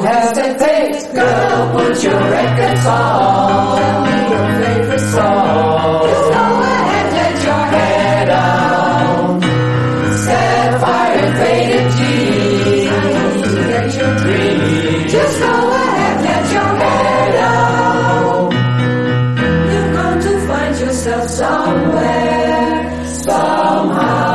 hesitate, girl, put your records on. Tell me your favorite song. Just go ahead, let your hair down. Sapphire faded jeans, get your dreams. Just go ahead, let your hair down. You're going to find yourself somewhere, somehow.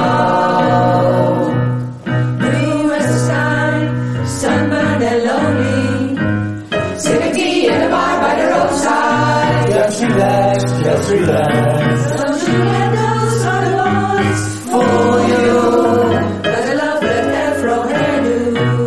Blue as the sky, sunburned and lonely. Sipping tea in a bar by the roadside. Just relax, just relax. Don't you let those other boys fool you. But I love that afro hairdo.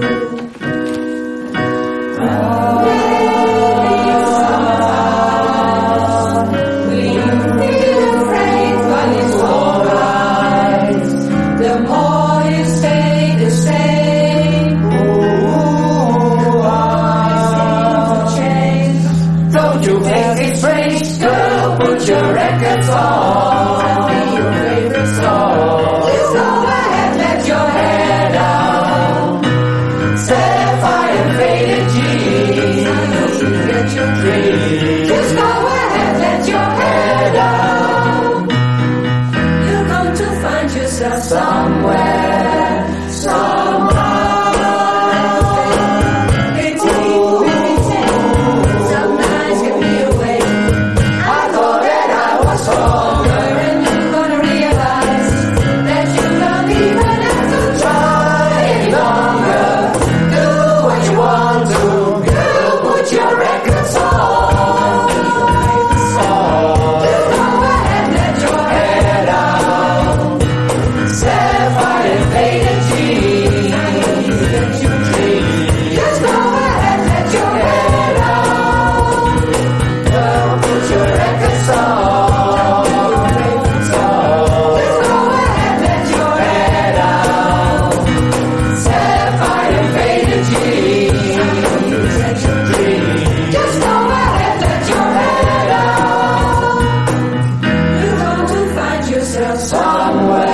Will you feel afraid? But it's alright. The more you stay the same, the more you seem to change. Don't you think it's strange? Girl, put your records on. Tell me your favorite song. Please go ahead, let your hair down. Sapphire faded jeans, I know you get your dreams. Just go ahead, let your hair down. You're going to find yourself somewhere, somehow. It's easy, some nights can be away. I thought that I was stronger, and you're gonna realize that you don't even have to try any longer. Do what you want to, girl, put your records on. Just go ahead, let your hair down. Sapphire faded jeans, get your dreams. Just go ahead, let your hair down. Girl, put your records on. Just go ahead, let your hair down. Sapphire faded jeans, get your dreams. Just go ahead, let your hair down. You're going to find yourself somewhere.